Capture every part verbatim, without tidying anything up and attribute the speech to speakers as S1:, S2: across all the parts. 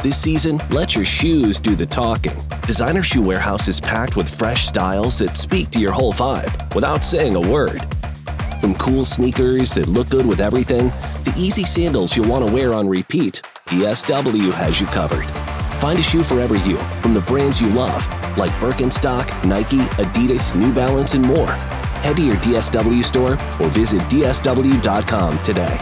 S1: This season, let your shoes do the talking. Designer Shoe Warehouse is packed with fresh styles that speak to your whole vibe without saying a word. From cool sneakers that look good with everything, to easy sandals you'll want to wear on repeat, D S W has you covered. Find a shoe for every you, from the brands you love, like Birkenstock, Nike, Adidas, New Balance, and more. Head to your D S W store or visit D S W dot com today.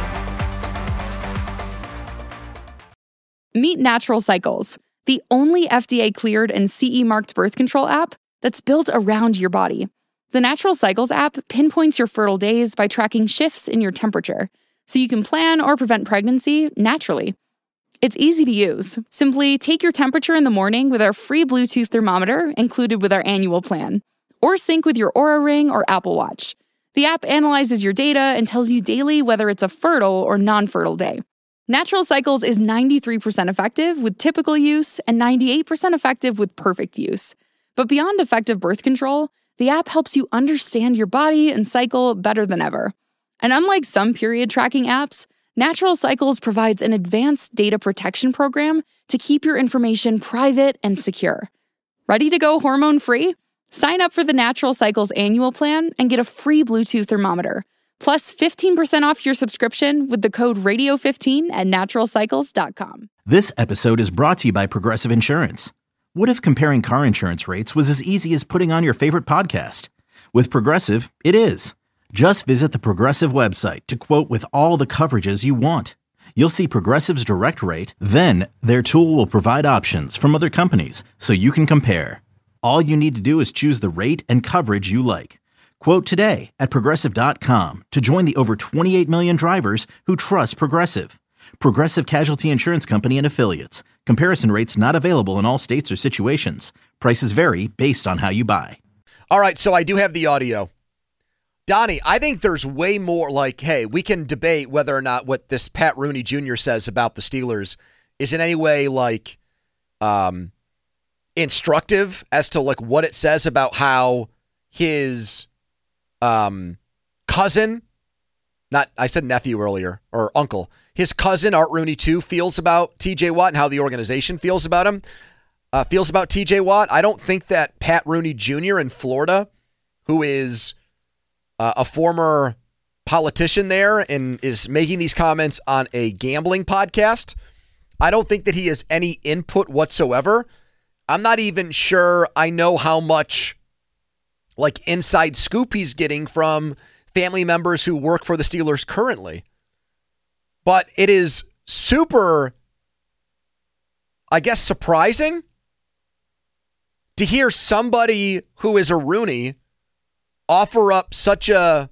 S2: Meet Natural Cycles, the only F D A-cleared and C E-marked birth control app that's built around your body. The Natural Cycles app pinpoints your fertile days by tracking shifts in your temperature, so you can plan or prevent pregnancy naturally. It's easy to use. Simply take your temperature in the morning with our free Bluetooth thermometer included with our annual plan, or sync with your Oura Ring or Apple Watch. The app analyzes your data and tells you daily whether it's a fertile or non-fertile day. Natural Cycles is ninety-three percent effective with typical use and ninety-eight percent effective with perfect use. But beyond effective birth control, the app helps you understand your body and cycle better than ever. And unlike some period tracking apps, Natural Cycles provides an advanced data protection program to keep your information private and secure. Ready to go hormone-free? Sign up for the Natural Cycles annual plan and get a free Bluetooth thermometer, plus fifteen percent off your subscription with the code radio fifteen at natural cycles dot com.
S3: This episode is brought to you by Progressive Insurance. What if comparing car insurance rates was as easy as putting on your favorite podcast? With Progressive, it is. Just visit the Progressive website to quote with all the coverages you want. You'll see Progressive's direct rate, then their tool will provide options from other companies so you can compare. All you need to do is choose the rate and coverage you like. Quote today at progressive dot com to join the over twenty-eight million drivers who trust Progressive. Progressive Casualty Insurance Company and Affiliates. Comparison rates not available in all states or situations. Prices vary based on how you buy.
S4: All right, so I do have the audio. Donnie, I think there's way more like, hey, we can debate whether or not what this Pat Rooney Junior says about the Steelers is in any way like um, instructive as to like what it says about how his um, cousin, not I said nephew earlier, or uncle, his cousin Art Rooney too feels about T J Watt and how the organization feels about him, uh, feels about T J Watt. I don't think that Pat Rooney Junior in Florida, who is uh, a former politician there and is making these comments on a gambling podcast, I don't think that he has any input whatsoever. I'm not even sure I know how much like inside scoop he's getting from family members who work for the Steelers currently. But it is super, I guess, surprising to hear somebody who is a Rooney offer up such a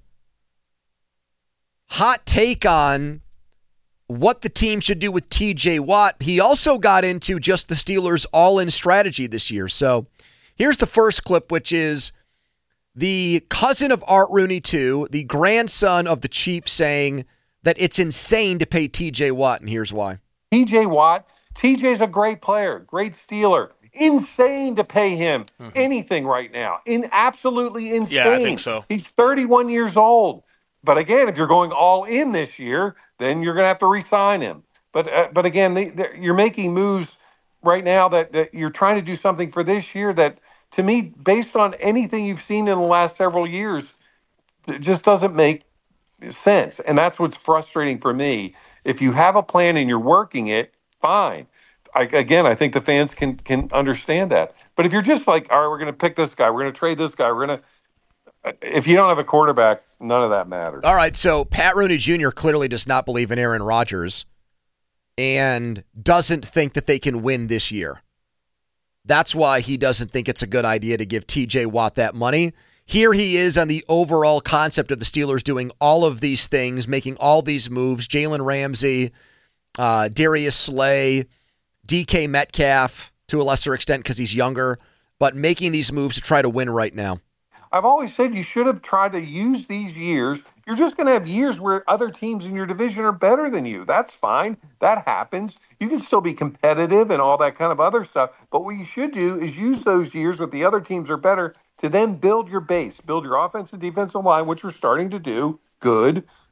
S4: hot take on what the team should do with T J Watt. He also got into just the Steelers' all-in strategy this year. So here's the first clip, which is the cousin of Art Rooney too, the grandson of the chief, saying that it's insane to pay T J Watt, and here's why.
S5: T J Watt, T J's a great player, great Steeler. Insane to pay him mm-hmm. anything right now. In absolutely insane.
S6: Yeah, I think so.
S5: He's thirty-one years old. But again, if you're going all in this year, then you're going to have to re-sign him. But uh, but again, they, you're making moves right now that, that you're trying to do something for this year that, to me, based on anything you've seen in the last several years, it just doesn't make sense. And that's what's frustrating for me. If you have a plan and you're working it, fine. I, again, I think the fans can can understand that. But if you're just like, all right, we're going to pick this guy, we're going to trade this guy, we're going to, if you don't have a quarterback, none of that matters.
S4: All right, so Pat Rooney Junior clearly does not believe in Aaron Rodgers and doesn't think that they can win this year. That's why he doesn't think it's a good idea to give T J Watt that money. Here he is on the overall concept of the Steelers doing all of these things, making all these moves. Jalen Ramsey, uh, Darius Slay, D K Metcalf to a lesser extent because he's younger, but making these moves to try to win right now.
S5: I've always said you should have tried to use these years. You're just going to have years where other teams in your division are better than you. That's fine. That happens. You can still be competitive and all that kind of other stuff. But what you should do is use those years with the other teams are better to then build your base, build your offensive defensive line, which we're starting to do good.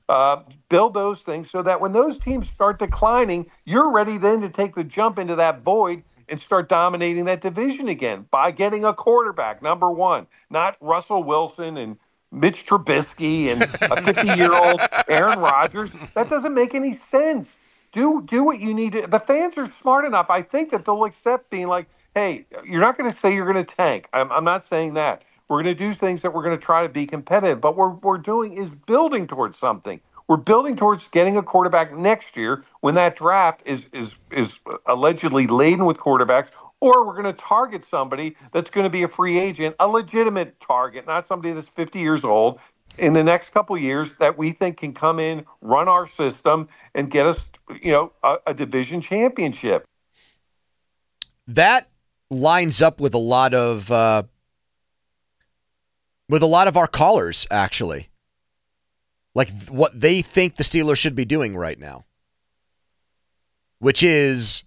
S5: Uh, build those things so that when those teams start declining, you're ready then to take the jump into that void and start dominating that division again by getting a quarterback, number one, not Russell Wilson and Mitch Trubisky and a fifty-year-old Aaron Rodgers. That doesn't make any sense. Do do what you need to. The fans are smart enough. I think that they'll accept being like, hey, you're not going to say you're going to tank. I'm, I'm not saying that. We're going to do things that we're going to try to be competitive. But what we're doing is building towards something. We're building towards getting a quarterback next year when that draft is is is allegedly laden with quarterbacks, or we're going to target somebody that's going to be a free agent, a legitimate target, not somebody that's fifty years old in the next couple of years that we think can come in, run our system, and get us, you know, a, a division championship.
S4: That lines up with a lot of uh, with a lot of our callers, actually. Like what they think the Steelers should be doing right now, which is,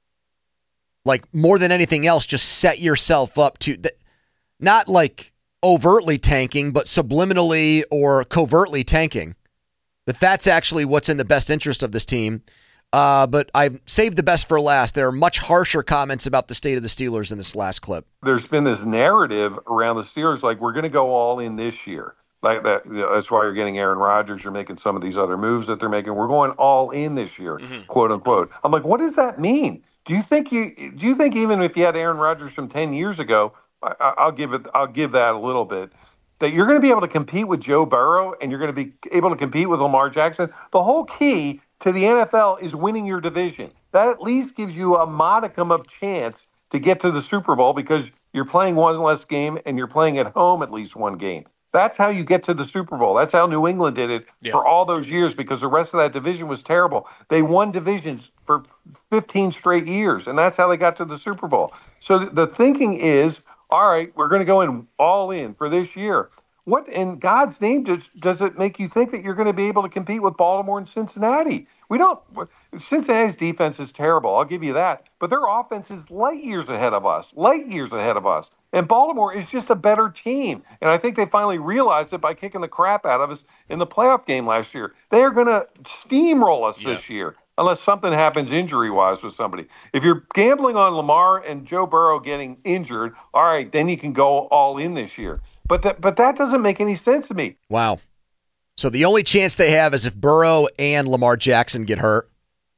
S4: like, more than anything else, just set yourself up to, th- not like overtly tanking, but subliminally or covertly tanking. That that's actually what's in the best interest of this team. Uh, but I saved the best for last. There are much harsher comments about the state of the Steelers in this last clip.
S5: There's been this narrative around the Steelers, like, we're going to go all in this year. Like that, you know, that's why you're getting Aaron Rodgers. You're making some of these other moves that they're making. We're going all in this year, mm-hmm. quote unquote. I'm like, what does that mean? Do you think you do you think even if you had Aaron Rodgers from ten years ago, I, I'll give it, I'll give that a little bit, that you're going to be able to compete with Joe Burrow and you're going to be able to compete with Lamar Jackson? The whole key to the N F L is winning your division. That at least gives you a modicum of chance to get to the Super Bowl because you're playing one less game and you're playing at home at least one game. That's how you get to the Super Bowl. That's how New England did it yeah. for all those years because the rest of that division was terrible. They won divisions for fifteen straight years, and that's how they got to the Super Bowl. So the thinking is, all right, we're going to go in all in for this year. What in God's name does, does it make you think that you're going to be able to compete with Baltimore and Cincinnati? We don't. Cincinnati's defense is terrible. I'll give you that. But their offense is light years ahead of us, light years ahead of us. And Baltimore is just a better team. And I think they finally realized it by kicking the crap out of us in the playoff game last year. They are going to steamroll us yeah. this year unless something happens injury-wise with somebody. If you're gambling on Lamar and Joe Burrow getting injured, all right, then you can go all in this year. But that, but that doesn't make any sense to me.
S4: Wow. So the only chance they have is if Burrow and Lamar Jackson get hurt.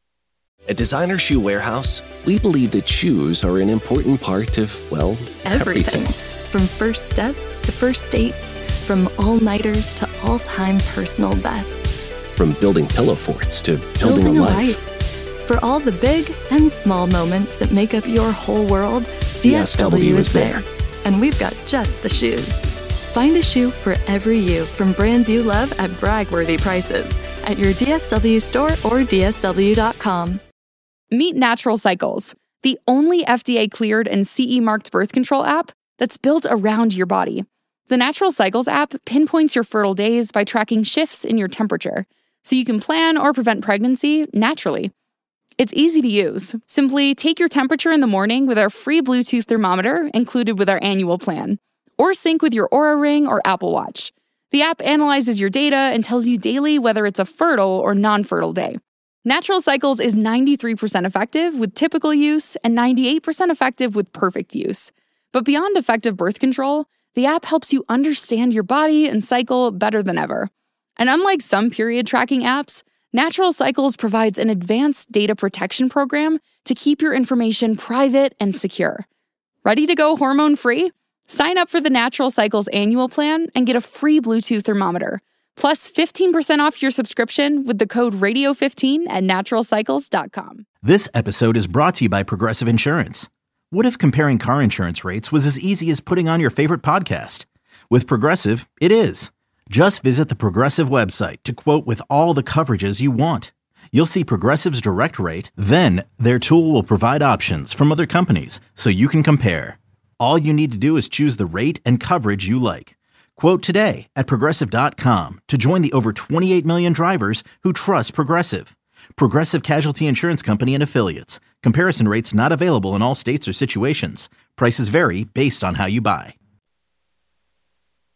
S1: At Designer Shoe Warehouse, we believe that shoes are an important part of, well, everything.
S6: everything. From first steps to first dates, from all-nighters to all-time personal bests.
S1: From building pillow forts to building,
S6: building
S1: a,
S6: a
S1: life.
S6: life. For all the big and small moments that make up your whole world, D S W is there. And we've got just the shoes. Find a shoe for every you from brands you love at brag-worthy prices at your D S W store or D S W dot com.
S2: Meet Natural Cycles, the only F D A-cleared and C E-marked birth control app that's built around your body. The Natural Cycles app pinpoints your fertile days by tracking shifts in your temperature, so you can plan or prevent pregnancy naturally. It's easy to use. Simply take your temperature in the morning with our free Bluetooth thermometer included with our annual plan, or sync with your Oura Ring or Apple Watch. The app analyzes your data and tells you daily whether it's a fertile or non-fertile day. Natural Cycles is ninety-three percent effective with typical use and ninety-eight percent effective with perfect use. But beyond effective birth control, the app helps you understand your body and cycle better than ever. And unlike some period tracking apps, Natural Cycles provides an advanced data protection program to keep your information private and secure. Ready to go hormone-free? Sign up for the Natural Cycles annual plan and get a free Bluetooth thermometer, plus fifteen percent off your subscription with the code radio fifteen at natural cycles dot com.
S3: This episode is brought to you by Progressive Insurance. What if comparing car insurance rates was as easy as putting on your favorite podcast? With Progressive, it is. Just visit the Progressive website to quote with all the coverages you want. You'll see Progressive's direct rate, then their tool will provide options from other companies so you can compare. All you need to do is choose the rate and coverage you like. Quote today at progressive dot com to join the over twenty-eight million drivers who trust Progressive. Progressive Casualty Insurance Company and Affiliates. Comparison rates not available in all states or situations. Prices vary based on how you buy.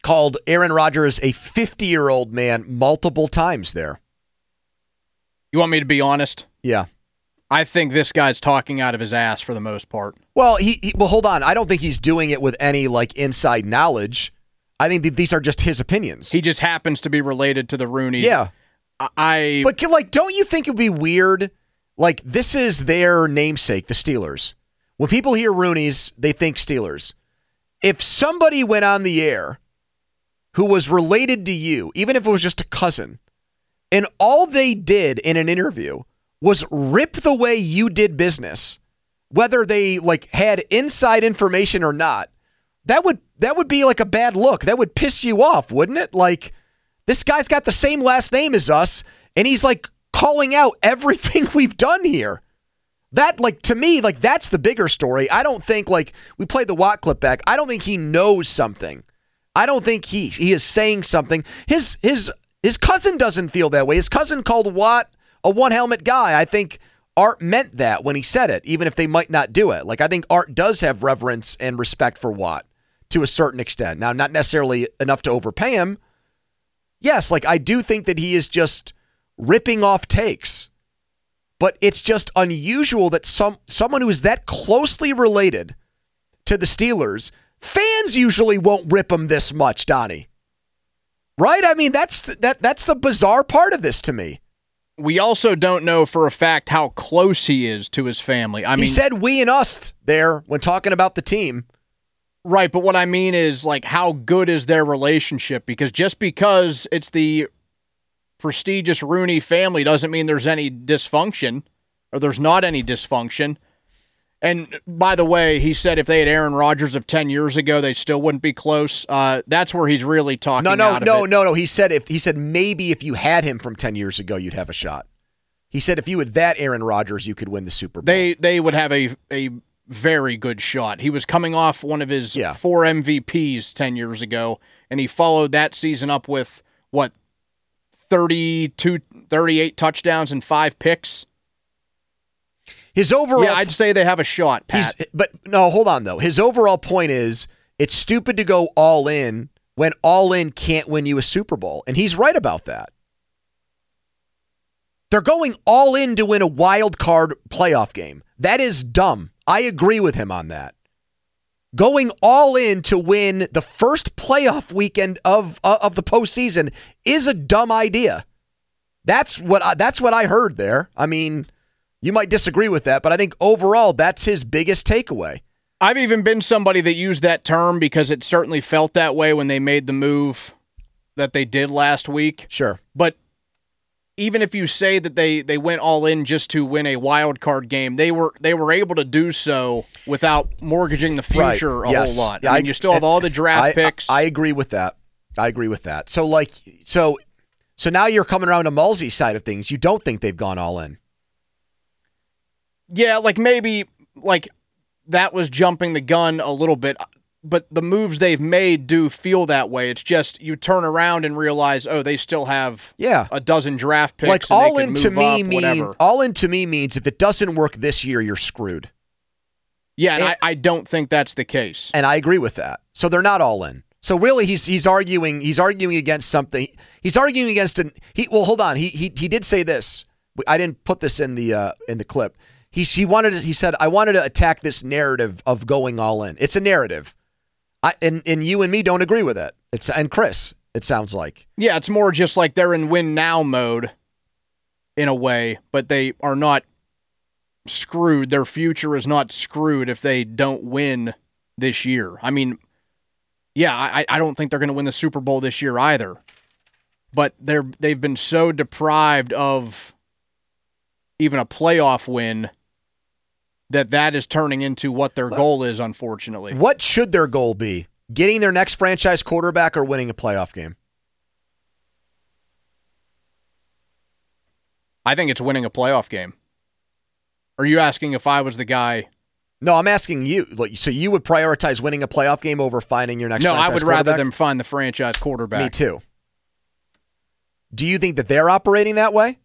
S4: called Aaron Rodgers a fifty-year-old man multiple times there.
S7: You want me to be honest?
S4: Yeah.
S7: I think this guy's talking out of his ass for the most part.
S4: Well, he, he well, hold on. I don't think he's doing it with any like inside knowledge. I think that these are just his opinions.
S7: He just happens to be related to the Rooneys.
S4: Yeah.
S7: I.
S4: But like, don't you think it would be weird? Like, this is their namesake, the Steelers. When people hear Rooneys, they think Steelers. If somebody went on the air who was related to you, even if it was just a cousin, and all they did in an interview was rip the way you did business, whether they like had inside information or not, that would that would be like a bad look. That would piss you off, wouldn't it? Like, this guy's got the same last name as us, and he's like calling out everything we've done here. That, like, to me, like, that's the bigger story. I don't think, like, we played the Watt clip back. I don't think he knows something. I don't think he he is saying something. His his his cousin doesn't feel that way. His cousin called Watt a one-helmet guy. I think Art meant that when he said it, even if they might not do it. Like, I think Art does have reverence and respect for Watt to a certain extent. Now, not necessarily enough to overpay him. Yes, like, I do think that he is just ripping off takes. But it's just unusual that some someone who is that closely related to the Steelers, fans usually won't rip him this much, Donnie. Right? I mean, that's that that's the bizarre part of this to me.
S7: We also don't know for a fact how close he is to his family. I
S4: he
S7: mean,
S4: said we and us there when talking about the team.
S7: Right, but what I mean is, like, how good is their relationship? Because just because it's the prestigious Rooney family doesn't mean there's any dysfunction, or there's not any dysfunction. And by the way, he said if they had Aaron Rodgers of ten years ago, they still wouldn't be close. Uh, that's where he's really talking.
S4: No, no,
S7: out of
S4: no,
S7: it.
S4: no, no. He said if he said maybe if you had him from ten years ago, you'd have a shot. He said if you had that Aaron Rodgers, you could win the Super Bowl.
S7: They they would have a a very good shot. He was coming off one of his
S4: yeah.
S7: four M V Ps ten years ago, and he followed that season up with what thirty-two, thirty-eight touchdowns and five picks.
S4: His overall,
S7: yeah, I'd say they have a shot, Pat.
S4: He's, but no, hold on though. His overall point is it's stupid to go all in when all in can't win you a Super Bowl, and he's right about that. They're going all in to win a wild card playoff game. That is dumb. I agree with him on that. Going all in to win the first playoff weekend of uh, of the postseason is a dumb idea. That's what I, that's what I heard there. I mean, you might disagree with that, but I think overall that's his biggest takeaway.
S7: I've even been somebody that used that term because it certainly felt that way when they made the move that they did last week.
S4: Sure.
S7: But even if you say that they, they went all in just to win a wild card game, they were they were able to do so without mortgaging the future
S4: right.
S7: a
S4: yes.
S7: whole lot.
S4: Yeah,
S7: I mean,
S4: I,
S7: you still have all the draft
S4: I,
S7: picks.
S4: I, I agree with that. I agree with that. So like so so now you're coming around to Mulsey's side of things. You don't think they've gone all in.
S7: Yeah, like maybe like that was jumping the gun a little bit, but the moves they've made do feel that way. It's just you turn around and realize, oh, they still have
S4: yeah.
S7: a dozen draft picks.
S4: Like
S7: and
S4: all
S7: they
S4: in
S7: could
S4: to
S7: move
S4: me
S7: up,
S4: mean
S7: whatever.
S4: all in to me means if it doesn't work this year, you're screwed.
S7: Yeah, and
S4: and,
S7: I, I don't think that's the case.
S4: And I agree with that. So they're not all in. So really, he's he's arguing he's arguing against something. He's arguing against an he. Well, hold on. He he he did say this. I didn't put this in the uh, in the clip. He he wanted to, he said I wanted to attack this narrative of going all in. It's a narrative. I and, and you and me don't agree with it. It's and Chris. It sounds like
S7: yeah, it's more just like they're in win now mode, in a way, but they are not screwed. Their future is not screwed if they don't win this year. I mean, yeah, I I don't think they're going to win the Super Bowl this year either. But they're they've been so deprived of even a playoff win that that is turning into what their goal is, unfortunately.
S4: What should their goal be? Getting their next franchise quarterback or winning a playoff game?
S7: I think it's winning a playoff game. Are you asking if I was the guy?
S4: No, I'm asking you. So you would prioritize winning a playoff game over finding your next
S7: no,
S4: franchise
S7: I would
S4: quarterback?
S7: rather them find the franchise quarterback.
S4: Me too. Do you think that they're operating that way?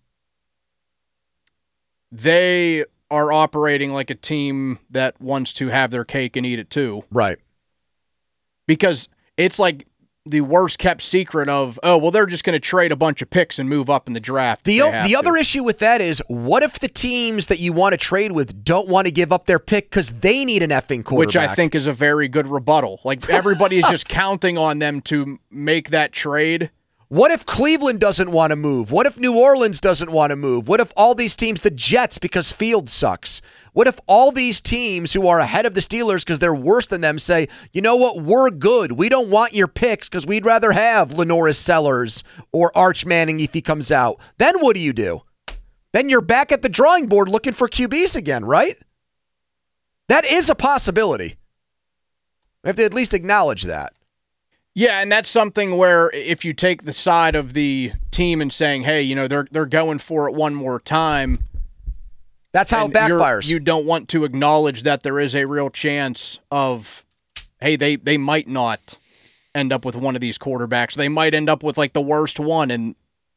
S7: They are operating like a team that wants to have their cake and eat it too.
S4: Right.
S7: Because it's like the worst kept secret of, oh, well, they're just going to trade a bunch of picks and move up in the draft.
S4: The o- the other issue with that is, what if the teams that you want to trade with don't want to give up their pick because they need an effing quarterback?
S7: Which I think is a very good rebuttal. Like, everybody is just counting on them to make that trade.
S4: What if Cleveland doesn't want to move? What if New Orleans doesn't want to move? What if all these teams, the Jets, because Fields sucks? What if all these teams who are ahead of the Steelers because they're worse than them say, you know what, we're good. We don't want your picks because we'd rather have Lenoris Sellers or Arch Manning if he comes out. Then what do you do? Then you're back at the drawing board looking for Q Bs again, right? That is a possibility. We have to at least acknowledge that.
S7: Yeah, and that's something where if you take the side of the team and saying, hey, you know, they're they're going for it one more time.
S4: That's how it backfires.
S7: You don't want to acknowledge that there is a real chance of, hey, they, they might not end up with one of these quarterbacks. They might end up with like the worst one. And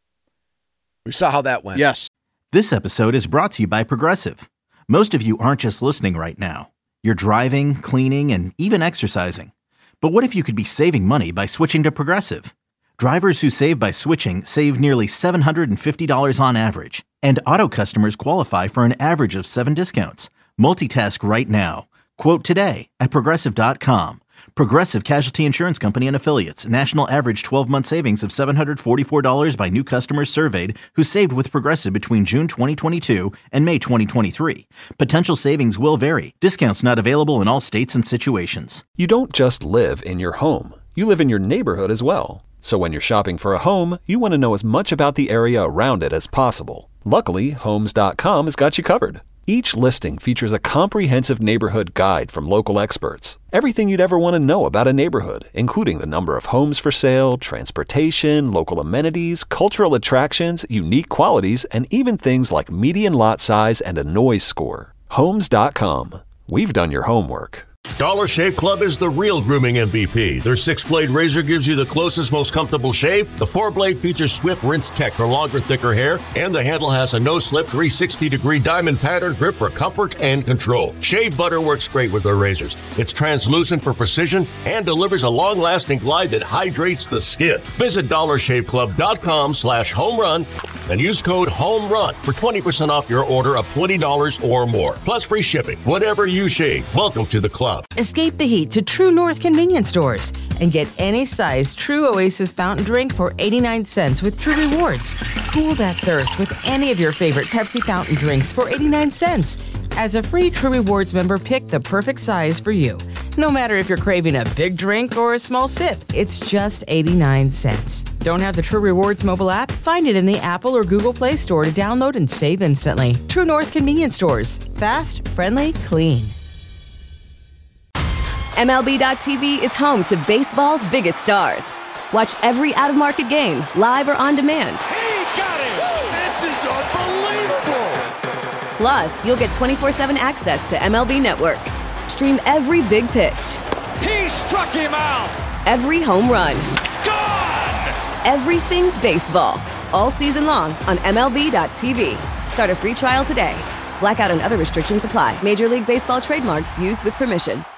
S4: we saw how that went.
S7: Yes.
S3: This episode is brought to you by Progressive. Most of you aren't just listening right now. You're driving, cleaning, and even exercising. But what if you could be saving money by switching to Progressive? Drivers who save by switching save nearly seven hundred fifty dollars on average. And auto customers qualify for an average of seven discounts. Multitask right now. Quote today at Progressive dot com. Progressive Casualty Insurance Company and Affiliates. National average twelve-month savings of seven hundred forty-four dollars by new customers surveyed who saved with Progressive between June twenty twenty-two and May twenty twenty-three. Potential savings will vary. Discounts not available in all states and situations.
S8: You don't just live in your home. You live in your neighborhood as well. So when you're shopping for a home, you want to know as much about the area around it as possible. Luckily, Homes dot com has got you covered. Each listing features a comprehensive neighborhood guide from local experts. Everything you'd ever want to know about a neighborhood, including the number of homes for sale, transportation, local amenities, cultural attractions, unique qualities, and even things like median lot size and a noise score. Homes dot com. We've done your homework.
S9: Dollar Shave Club is the real grooming M V P. Their six-blade razor gives you the closest, most comfortable shave. The four-blade features Swift Rinse Tech for longer, thicker hair. And the handle has a no-slip three sixty degree diamond pattern grip for comfort and control. Shave butter works great with their razors. It's translucent for precision and delivers a long-lasting glide that hydrates the skin. Visit dollar shave club dot com slash home run and use code HOMERUN for twenty percent off your order of twenty dollars or more. Plus free shipping. Whatever you shave, welcome to the club.
S10: Escape the heat to True North convenience stores and get any size True Oasis fountain drink for eighty-nine cents with True Rewards. Cool that thirst with any of your favorite Pepsi fountain drinks for eighty-nine cents. As a free True Rewards member, pick the perfect size for you. No matter if you're craving a big drink or a small sip, it's just eighty-nine cents. Don't have the True Rewards mobile app? Find it in the Apple or Google Play Store to download and save instantly. True North convenience stores. Fast, friendly, clean.
S11: M L B dot T V is home to baseball's biggest stars. Watch every out-of-market game, live or on demand.
S12: He got it! This is unbelievable!
S11: Plus, you'll get twenty-four seven access to M L B Network. Stream every big pitch.
S12: He struck him out!
S11: Every home run.
S12: Gone!
S11: Everything baseball. All season long on M L B dot T V. Start a free trial today. Blackout and other restrictions apply. Major League Baseball trademarks used with permission.